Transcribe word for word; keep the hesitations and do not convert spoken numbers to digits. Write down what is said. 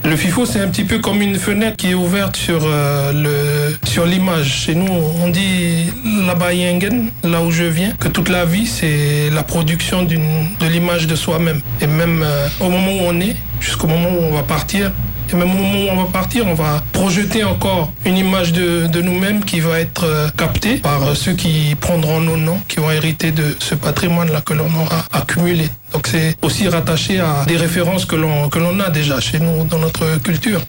Le FIFO, c'est un petit peu comme une fenêtre qui est ouverte sur, euh, le, sur l'image. Chez nous, on dit là-bas, Yengen, là où je viens, que toute la vie, c'est la production d'une, de l'image de soi-même. Et même euh, au moment où on est, jusqu'au moment où on va partir, et même au moment où on va partir, on va projeter encore une image de, de nous-mêmes qui va être euh, captée par euh, ceux qui prendront nos noms, qui vont hériter de ce patrimoine-là que l'on aura accumulé. Donc c'est aussi rattaché à des références que l'on, que l'on a déjà chez nous dans notre culture.